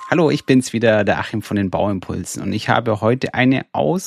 Hallo, ich bin's wieder, der Achim von den Bauimpulsen und ich habe heute eine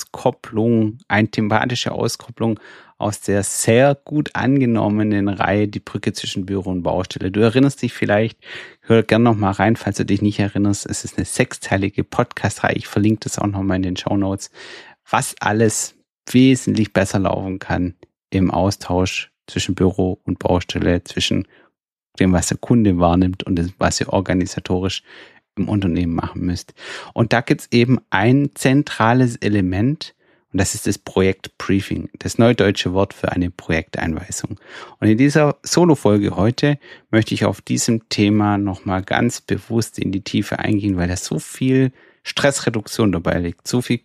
thematische Auskopplung aus der sehr gut angenommenen Reihe Die Brücke zwischen Büro und Baustelle. Du erinnerst dich vielleicht, hör gern noch mal rein, falls du dich nicht erinnerst. Es ist eine 6-teilige Podcast-Reihe. Ich verlinke das auch noch mal in den Shownotes, was alles wesentlich besser laufen kann im Austausch zwischen Büro und Baustelle, zwischen dem, was der Kunde wahrnimmt und dem, was ihr organisatorisch im Unternehmen machen müsst. Und da gibt's eben ein zentrales Element und das ist das Projektbriefing, das neudeutsche Wort für eine Projekteinweisung. Und in dieser Solo-Folge heute möchte ich auf diesem Thema nochmal ganz bewusst in die Tiefe eingehen, weil da so viel Stressreduktion dabei liegt, so viel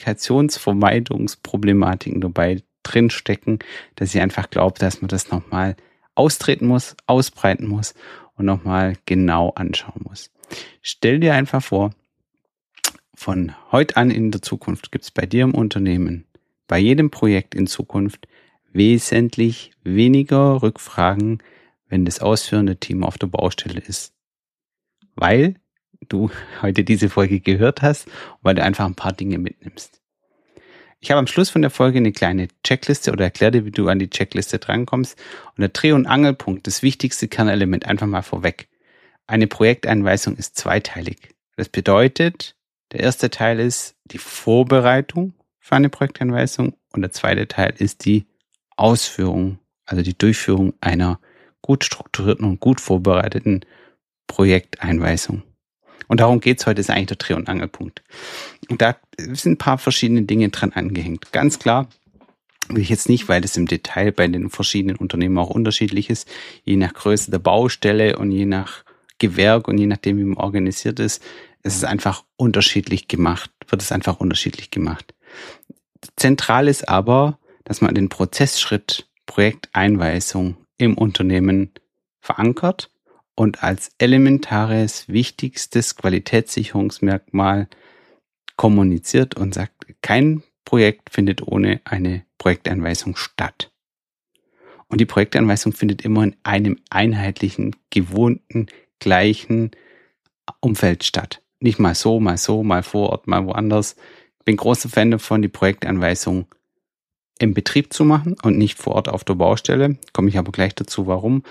Kommunikationsvermeidungsproblematiken dabei drinstecken, dass ich einfach glaube, dass man das nochmal austreten muss, ausbreiten muss und nochmal genau anschauen muss. Stell dir einfach vor, von heute an in der Zukunft gibt es bei dir im Unternehmen, bei jedem Projekt in Zukunft wesentlich weniger Rückfragen, wenn das ausführende Team auf der Baustelle ist. Weil du heute diese Folge gehört hast, weil du einfach ein paar Dinge mitnimmst. Ich habe am Schluss von der Folge eine kleine Checkliste oder erkläre dir, wie du an die Checkliste drankommst. Und der Dreh- und Angelpunkt, das wichtigste Kernelement, einfach mal vorweg. Eine Projekteinweisung ist zweiteilig. Das bedeutet, der erste Teil ist die Vorbereitung für eine Projekteinweisung und der zweite Teil ist die Ausführung, also die Durchführung einer gut strukturierten und gut vorbereiteten Projekteinweisung. Und darum geht's heute, ist eigentlich der Dreh- und Angelpunkt. Und da sind ein paar verschiedene Dinge dran angehängt. Ganz klar will ich jetzt nicht, weil das im Detail bei den verschiedenen Unternehmen auch unterschiedlich ist, je nach Größe der Baustelle und je nach Gewerk und je nachdem, wie man organisiert ist, ist es einfach unterschiedlich gemacht, wird es einfach unterschiedlich gemacht. Zentral ist aber, dass man den Prozessschritt Projekteinweisung im Unternehmen verankert und als elementares, wichtigstes Qualitätssicherungsmerkmal kommuniziert und sagt, kein Projekt findet ohne eine Projekteinweisung statt. Und die Projekteinweisung findet immer in einem einheitlichen, gewohnten, gleichen Umfeld statt. Nicht mal so, mal vor Ort, mal woanders. Ich bin großer Fan davon, die Projekteinweisung im Betrieb zu machen und nicht vor Ort auf der Baustelle. Komme ich aber gleich dazu, warum.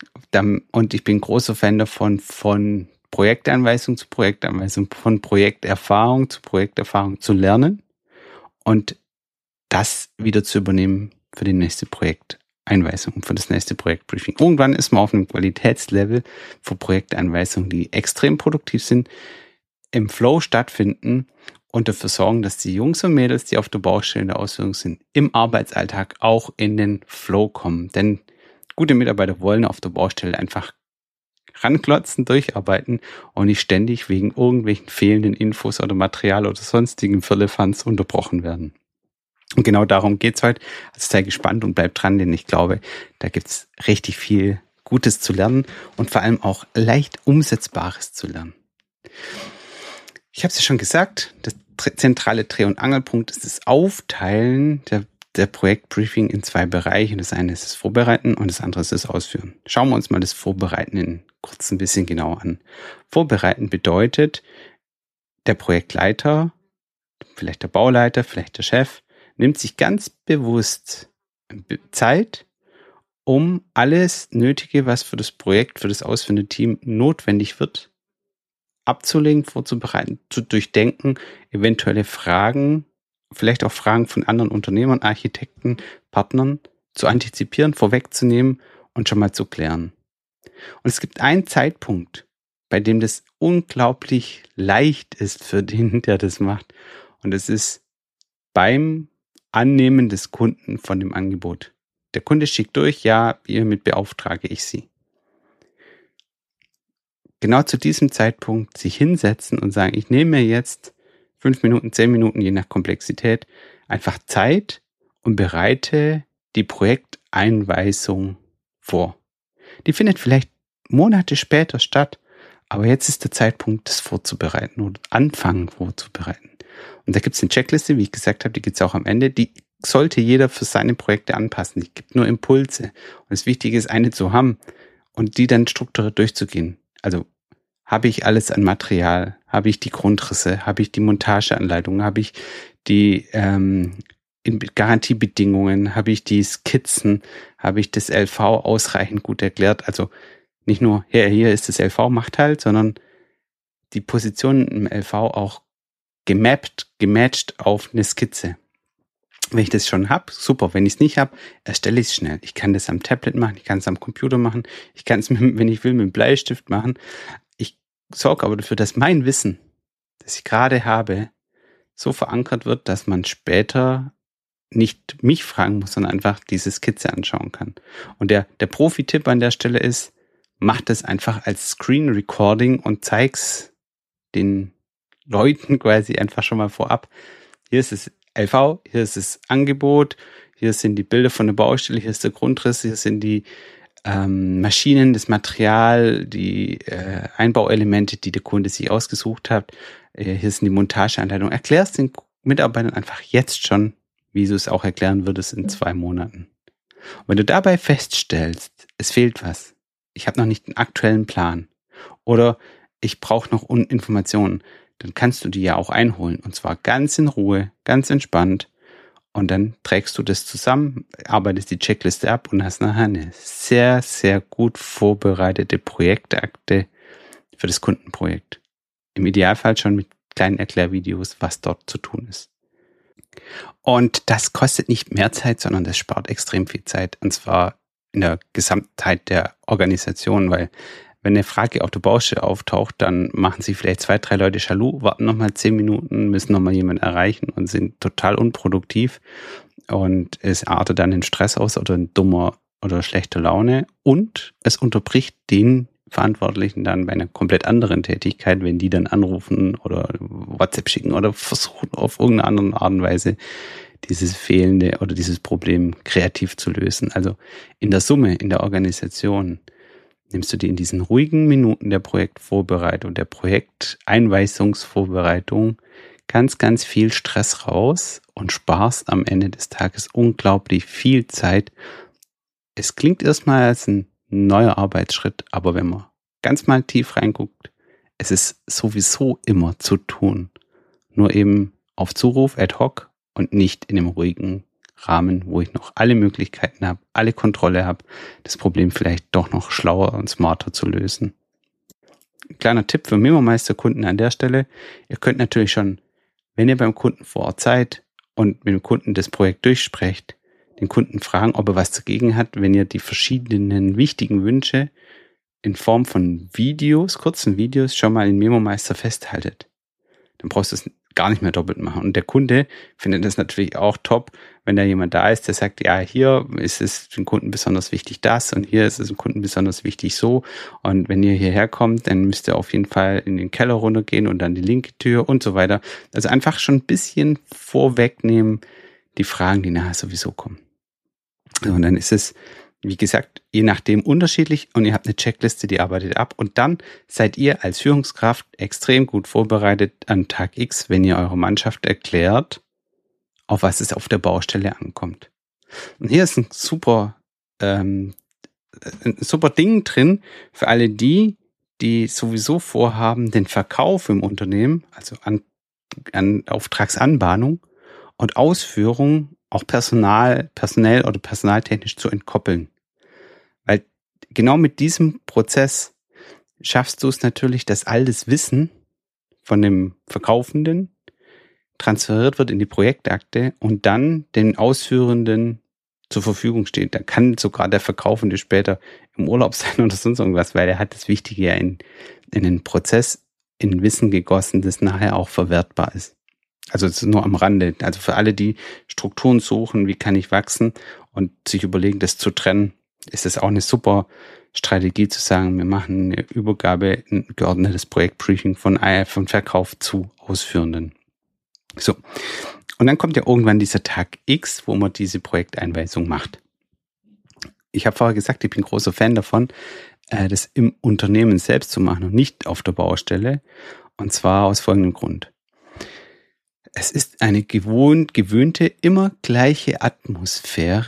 Und ich bin großer Fan davon, von Projekteinweisung zu Projekteinweisung, von Projekterfahrung zu Projekterfahrung zu lernen und das wieder zu übernehmen für die nächste Projekteinweisung, für das nächste Projektbriefing. Irgendwann ist man auf einem Qualitätslevel für Projekteinweisungen, die extrem produktiv sind, im Flow stattfinden und dafür sorgen, dass die Jungs und Mädels, die auf der Baustelle in der Ausführung sind, im Arbeitsalltag auch in den Flow kommen. Denn gute Mitarbeiter wollen auf der Baustelle einfach ranklotzen, durcharbeiten und nicht ständig wegen irgendwelchen fehlenden Infos oder Material oder sonstigen Firlefanz unterbrochen werden. Und genau darum geht's heute. Also sei gespannt und bleib dran, denn ich glaube, da gibt's richtig viel Gutes zu lernen und vor allem auch leicht Umsetzbares zu lernen. Ich habe es ja schon gesagt, das zentrale Dreh- und Angelpunkt ist das Aufteilen der Projektbriefing in 2 Bereiche. Das eine ist das Vorbereiten und das andere ist das Ausführen. Schauen wir uns mal das Vorbereiten kurz ein bisschen genauer an. Vorbereiten bedeutet, der Projektleiter, vielleicht der Bauleiter, vielleicht der Chef, nimmt sich ganz bewusst Zeit, um alles Nötige, was für das Projekt, für das ausführende Team notwendig wird, abzulegen, vorzubereiten, zu durchdenken, eventuelle Fragen, vielleicht auch Fragen von anderen Unternehmern, Architekten, Partnern zu antizipieren, vorwegzunehmen und schon mal zu klären. Und es gibt einen Zeitpunkt, bei dem das unglaublich leicht ist für den, der das macht. Und es ist beim Annehmen des Kunden von dem Angebot. Der Kunde schickt durch, ja, hiermit beauftrage ich Sie. Genau zu diesem Zeitpunkt sich hinsetzen und sagen, ich nehme mir jetzt 5 Minuten, 10 Minuten, je nach Komplexität, einfach Zeit und bereite die Projekteinweisung vor. Die findet vielleicht Monate später statt, aber jetzt ist der Zeitpunkt, das vorzubereiten oder anfangen vorzubereiten. Und da gibt es eine Checkliste, wie ich gesagt habe, die gibt es auch am Ende, die sollte jeder für seine Projekte anpassen. Die gibt nur Impulse. Und das Wichtige ist, eine zu haben und die dann strukturiert durchzugehen. Also habe ich alles an Material? Habe ich die Grundrisse? Habe ich die Montageanleitung? Habe ich die Garantiebedingungen? Habe ich die Skizzen? Habe ich das LV ausreichend gut erklärt? Also nicht nur, hier ist das LV, macht halt, sondern die Positionen im LV auch gematcht auf eine Skizze. Wenn ich das schon habe, super. Wenn ich es nicht habe, erstelle ich es schnell. Ich kann das am Tablet machen, ich kann es am Computer machen, ich kann es, wenn ich will, mit dem Bleistift machen. Ich sorge aber dafür, dass mein Wissen, das ich gerade habe, so verankert wird, dass man später nicht mich fragen muss, sondern einfach diese Skizze anschauen kann. Und der Profi-Tipp an der Stelle ist, mach das einfach als Screen Recording und zeig's den Leuten quasi einfach schon mal vorab. Hier ist das LV, hier ist das Angebot, hier sind die Bilder von der Baustelle, hier ist der Grundriss, hier sind die Maschinen, das Material, die Einbauelemente, die der Kunde sich ausgesucht hat. Hier sind die Montageanleitungen. Erklär es den Mitarbeitern einfach jetzt schon, wie du es auch erklären würdest in 2 Monaten. Und wenn du dabei feststellst, es fehlt was, ich habe noch nicht einen aktuellen Plan oder ich brauche noch Informationen, dann kannst du die ja auch einholen und zwar ganz in Ruhe, ganz entspannt und dann trägst du das zusammen, arbeitest die Checkliste ab und hast nachher eine sehr, sehr gut vorbereitete Projektakte für das Kundenprojekt. Im Idealfall schon mit kleinen Erklärvideos, was dort zu tun ist. Und das kostet nicht mehr Zeit, sondern das spart extrem viel Zeit und zwar in der Gesamtheit der Organisation, weil wenn eine Frage auf der Baustelle auftaucht, dann machen sich vielleicht 2, 3 Leute jaloux, warten nochmal 10 Minuten, müssen nochmal jemanden erreichen und sind total unproduktiv. Und es artet dann in Stress aus oder in dummer oder schlechter Laune. Und es unterbricht den Verantwortlichen dann bei einer komplett anderen Tätigkeit, wenn die dann anrufen oder WhatsApp schicken oder versuchen auf irgendeine andere Art und Weise dieses fehlende oder dieses Problem kreativ zu lösen. Also in der Summe, in der Organisation, nimmst du dir in diesen ruhigen Minuten der Projektvorbereitung, der Projekteinweisungsvorbereitung ganz, ganz viel Stress raus und sparst am Ende des Tages unglaublich viel Zeit. Es klingt erstmal als ein neuer Arbeitsschritt, aber wenn man ganz mal tief reinguckt, es ist sowieso immer zu tun. Nur eben auf Zuruf, ad hoc und nicht in einem ruhigen Rahmen, wo ich noch alle Möglichkeiten habe, alle Kontrolle habe, das Problem vielleicht doch noch schlauer und smarter zu lösen. Kleiner Tipp für Memo-Meister-Kunden an der Stelle. Ihr könnt natürlich schon, wenn ihr beim Kunden vor Ort seid und mit dem Kunden das Projekt durchsprecht, den Kunden fragen, ob er was dagegen hat, wenn ihr die verschiedenen wichtigen Wünsche in Form von Videos, kurzen Videos, schon mal in Memo-Meister festhaltet. Dann brauchst du es gar nicht mehr doppelt machen. Und der Kunde findet das natürlich auch top, wenn da jemand da ist, der sagt, ja, hier ist es dem Kunden besonders wichtig das und hier ist es dem Kunden besonders wichtig so. Und wenn ihr hierher kommt, dann müsst ihr auf jeden Fall in den Keller runtergehen und dann die linke Tür und so weiter. Also einfach schon ein bisschen vorwegnehmen, die Fragen, die nachher sowieso kommen. Und dann ist es, wie gesagt, je nachdem unterschiedlich und ihr habt eine Checkliste, die arbeitet ab und dann seid ihr als Führungskraft extrem gut vorbereitet an Tag X, wenn ihr eurer Mannschaft erklärt, auf was es auf der Baustelle ankommt. Und hier ist ein super Ding drin für alle die sowieso vorhaben, den Verkauf im Unternehmen, also an Auftragsanbahnung und Ausführung auch personell oder personaltechnisch zu entkoppeln. Weil genau mit diesem Prozess schaffst du es natürlich, dass all das Wissen von dem Verkaufenden transferiert wird in die Projektakte und dann den Ausführenden zur Verfügung steht. Da kann sogar der Verkaufende später im Urlaub sein oder sonst irgendwas, weil er hat das Wichtige ja in den Prozess, in Wissen gegossen, das nachher auch verwertbar ist. Also es ist nur am Rande. Also für alle, die Strukturen suchen, wie kann ich wachsen und sich überlegen, das zu trennen, ist es auch eine super Strategie zu sagen, wir machen eine Übergabe, ein geordnetes Projektbriefing von Verkauf zu Ausführenden. So. Und dann kommt ja irgendwann dieser Tag X, wo man diese Projekteinweisung macht. Ich habe vorher gesagt, ich bin großer Fan davon, das im Unternehmen selbst zu machen und nicht auf der Baustelle. Und zwar aus folgendem Grund. Es ist eine gewöhnte, immer gleiche Atmosphäre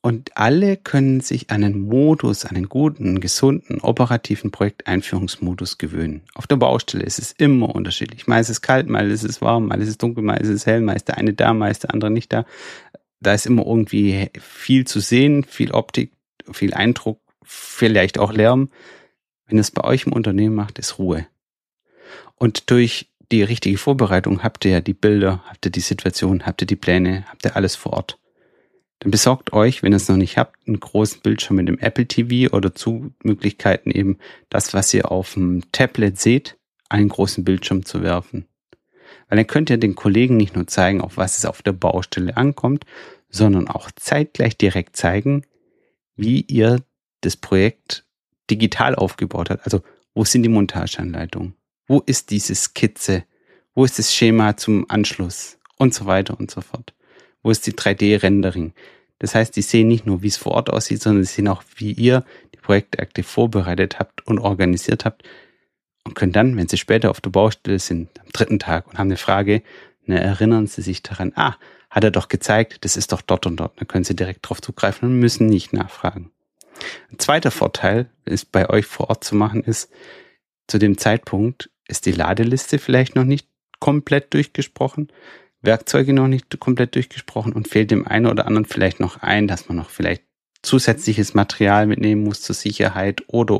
Und alle können sich an einen Modus, einen guten, gesunden, operativen Projekteinführungsmodus gewöhnen. Auf der Baustelle ist es immer unterschiedlich. Mal ist es kalt, mal ist es warm, mal ist es dunkel, mal ist es hell, mal ist der eine da, mal ist der andere nicht da. Da ist immer irgendwie viel zu sehen, viel Optik, viel Eindruck, vielleicht auch Lärm. Wenn ihr es bei euch im Unternehmen macht, ist Ruhe. Und durch die richtige Vorbereitung habt ihr ja die Bilder, habt ihr die Situation, habt ihr die Pläne, habt ihr alles vor Ort. Dann besorgt euch, wenn ihr es noch nicht habt, einen großen Bildschirm mit dem Apple TV oder zu Möglichkeiten eben das, was ihr auf dem Tablet seht, einen großen Bildschirm zu werfen. Weil dann könnt ihr den Kollegen nicht nur zeigen, auf was es auf der Baustelle ankommt, sondern auch zeitgleich direkt zeigen, wie ihr das Projekt digital aufgebaut habt. Also wo sind die Montageanleitungen? Wo ist diese Skizze? Wo ist das Schema zum Anschluss? Und so weiter und so fort. Wo ist die 3D-Rendering? Das heißt, die sehen nicht nur, wie es vor Ort aussieht, sondern sie sehen auch, wie ihr die Projektakte vorbereitet habt und organisiert habt und können dann, wenn sie später auf der Baustelle sind, am 3. Tag und haben eine Frage, erinnern sie sich daran, hat er doch gezeigt, das ist doch dort und dort. Dann können sie direkt drauf zugreifen und müssen nicht nachfragen. Ein zweiter Vorteil, es bei euch vor Ort zu machen, ist, zu dem Zeitpunkt ist die Ladeliste vielleicht noch nicht komplett durchgesprochen, Werkzeuge noch nicht komplett durchgesprochen und fehlt dem einen oder anderen vielleicht noch ein, dass man noch vielleicht zusätzliches Material mitnehmen muss zur Sicherheit oder.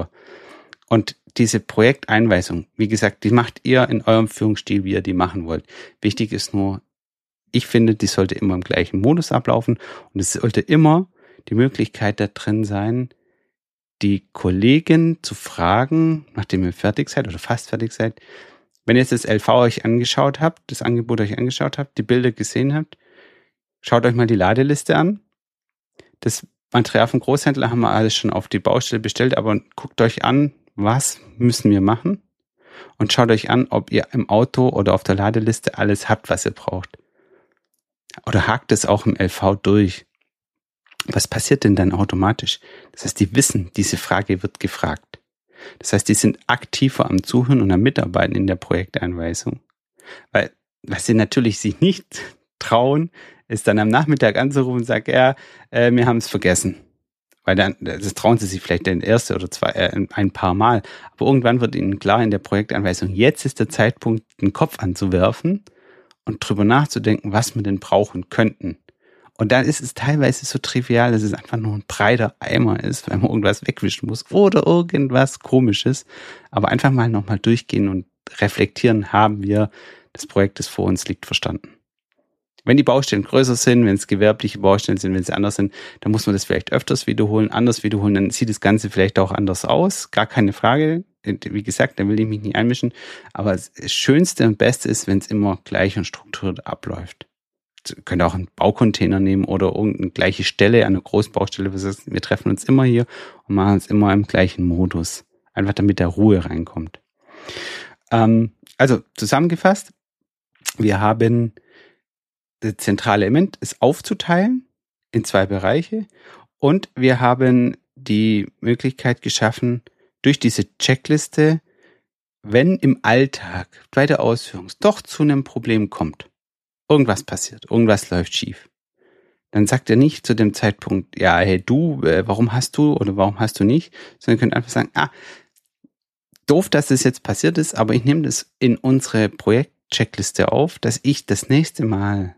Und diese Projekteinweisung, wie gesagt, die macht ihr in eurem Führungsstil, wie ihr die machen wollt. Wichtig ist nur, ich finde, die sollte immer im gleichen Modus ablaufen und es sollte immer die Möglichkeit da drin sein, die Kollegen zu fragen, nachdem ihr fertig seid oder fast fertig seid, wenn ihr jetzt das LV euch angeschaut habt, das Angebot euch angeschaut habt, die Bilder gesehen habt, schaut euch mal die Ladeliste an. Das Material vom Großhändler haben wir alles schon auf die Baustelle bestellt, aber guckt euch an, was müssen wir machen und schaut euch an, ob ihr im Auto oder auf der Ladeliste alles habt, was ihr braucht. Oder hakt es auch im LV durch. Was passiert denn dann automatisch? Das heißt, die wissen, diese Frage wird gefragt. Das heißt, die sind aktiver am Zuhören und am Mitarbeiten in der Projekteinweisung. Weil, was sie natürlich sich nicht trauen, ist dann am Nachmittag anzurufen und sagen, wir haben es vergessen. Weil dann, das trauen sie sich vielleicht den erste oder ein paar Mal. Aber irgendwann wird ihnen klar in der Projekteinweisung, jetzt ist der Zeitpunkt, den Kopf anzuwerfen und drüber nachzudenken, was wir denn brauchen könnten. Und dann ist es teilweise so trivial, dass es einfach nur ein breiter Eimer ist, weil man irgendwas wegwischen muss oder irgendwas Komisches. Aber einfach mal nochmal durchgehen und reflektieren, haben wir das Projekt, das vor uns liegt, verstanden. Wenn die Baustellen größer sind, wenn es gewerbliche Baustellen sind, wenn sie anders sind, dann muss man das vielleicht öfters wiederholen, anders wiederholen, dann sieht das Ganze vielleicht auch anders aus, gar keine Frage. Wie gesagt, da will ich mich nicht einmischen, aber das Schönste und Beste ist, wenn es immer gleich und strukturiert abläuft. Ihr könnt auch einen Baucontainer nehmen oder irgendeine gleiche Stelle, eine Großbaustelle. Wir treffen uns immer hier und machen es immer im gleichen Modus. Einfach damit da Ruhe reinkommt. Also zusammengefasst, wir haben das zentrale Element ist aufzuteilen in 2 Bereiche und wir haben die Möglichkeit geschaffen, durch diese Checkliste, wenn im Alltag bei der Ausführung es doch zu einem Problem kommt, irgendwas passiert, irgendwas läuft schief, dann sagt er nicht zu dem Zeitpunkt, ja, hey du, warum hast du oder warum hast du nicht, sondern ihr könnt einfach sagen, doof, dass das jetzt passiert ist, aber ich nehme das in unsere Projektcheckliste auf, dass ich das nächste Mal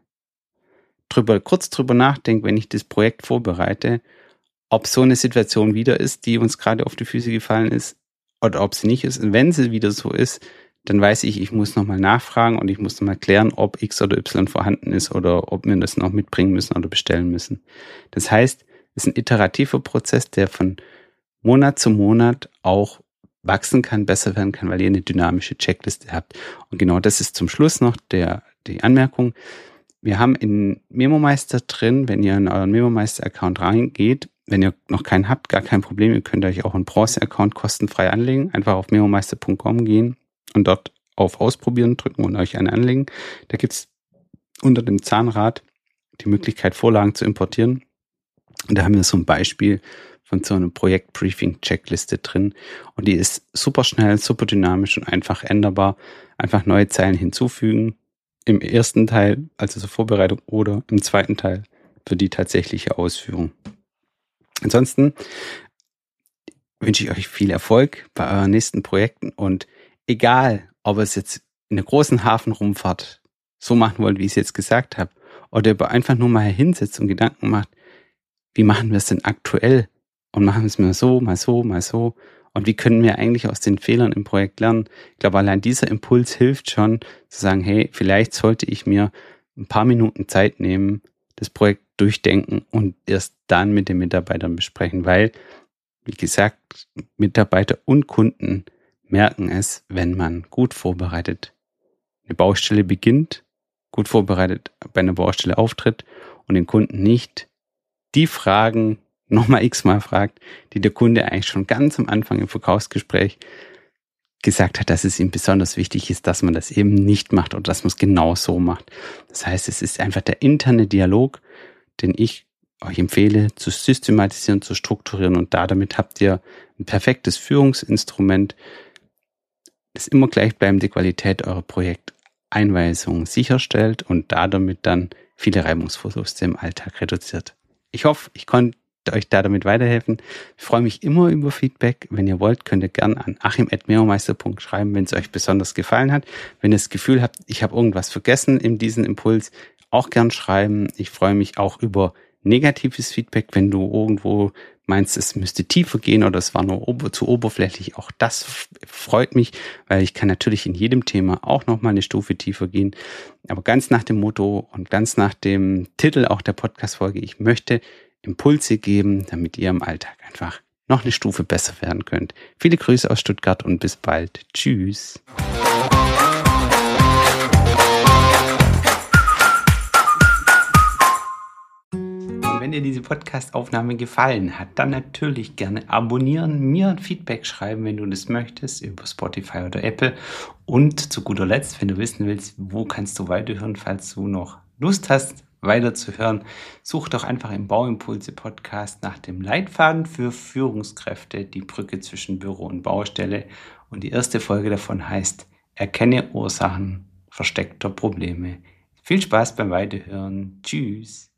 kurz drüber nachdenke, wenn ich das Projekt vorbereite, ob so eine Situation wieder ist, die uns gerade auf die Füße gefallen ist oder ob sie nicht ist. Und wenn sie wieder so ist, dann weiß ich muss nochmal nachfragen und ich muss nochmal klären, ob X oder Y vorhanden ist oder ob wir das noch mitbringen müssen oder bestellen müssen. Das heißt, es ist ein iterativer Prozess, der von Monat zu Monat auch wachsen kann, besser werden kann, weil ihr eine dynamische Checkliste habt. Und genau das ist zum Schluss noch die Anmerkung. Wir haben in MemoMeister drin, wenn ihr in euren MemoMeister-Account reingeht, wenn ihr noch keinen habt, gar kein Problem, ihr könnt euch auch einen Bronze-Account kostenfrei anlegen, einfach auf memomeister.com gehen und dort auf Ausprobieren drücken und euch einen anlegen. Da gibt's unter dem Zahnrad die Möglichkeit, Vorlagen zu importieren. Und da haben wir so ein Beispiel von so einer Projektbriefing-Checkliste drin. Und die ist super schnell, super dynamisch und einfach änderbar. Einfach neue Zeilen hinzufügen. Im ersten Teil, also zur Vorbereitung, oder im zweiten Teil für die tatsächliche Ausführung. Ansonsten wünsche ich euch viel Erfolg bei euren nächsten Projekten und egal, ob ihr es jetzt in einer großen Hafenrumfahrt so machen wollt, wie ich es jetzt gesagt habe, oder ob ihr einfach nur mal hinsetzt und Gedanken macht, wie machen wir es denn aktuell und machen wir es mal so, mal so, mal so und wie können wir eigentlich aus den Fehlern im Projekt lernen. Ich glaube, allein dieser Impuls hilft schon zu sagen, hey, vielleicht sollte ich mir ein paar Minuten Zeit nehmen, das Projekt durchdenken und erst dann mit den Mitarbeitern besprechen, weil, wie gesagt, Mitarbeiter und Kunden merken es, wenn man gut vorbereitet eine Baustelle beginnt, gut vorbereitet bei einer Baustelle auftritt und den Kunden nicht die Fragen nochmal x-mal fragt, die der Kunde eigentlich schon ganz am Anfang im Verkaufsgespräch gesagt hat, dass es ihm besonders wichtig ist, dass man das eben nicht macht oder dass man es genau so macht. Das heißt, es ist einfach der interne Dialog, den ich euch empfehle, zu systematisieren, zu strukturieren und damit habt ihr ein perfektes Führungsinstrument, das immer gleichbleibende Qualität eurer Projekteinweisung sicherstellt und damit dann viele Reibungsverluste im Alltag reduziert. Ich hoffe, ich konnte euch da damit weiterhelfen. Ich freue mich immer über Feedback. Wenn ihr wollt, könnt ihr gerne an achim@mehrmeister.de schreiben, wenn es euch besonders gefallen hat. Wenn ihr das Gefühl habt, ich habe irgendwas vergessen in diesem Impuls, auch gern schreiben. Ich freue mich auch über negatives Feedback, wenn du irgendwo meinst, es müsste tiefer gehen oder es war nur zu oberflächlich. Auch das freut mich, weil ich kann natürlich in jedem Thema auch nochmal eine Stufe tiefer gehen. Aber ganz nach dem Motto und ganz nach dem Titel auch der Podcast-Folge, ich möchte Impulse geben, damit ihr im Alltag einfach noch eine Stufe besser werden könnt. Viele Grüße aus Stuttgart und bis bald. Tschüss. Wenn dir diese Podcast-Aufnahme gefallen hat, dann natürlich gerne abonnieren, mir ein Feedback schreiben, wenn du das möchtest, über Spotify oder Apple. Und zu guter Letzt, wenn du wissen willst, wo kannst du weiterhören, falls du noch Lust hast, weiterzuhören, such doch einfach im Bauimpulse-Podcast nach dem Leitfaden für Führungskräfte, die Brücke zwischen Büro und Baustelle. Und die erste Folge davon heißt Erkenne Ursachen versteckter Probleme. Viel Spaß beim Weiterhören. Tschüss.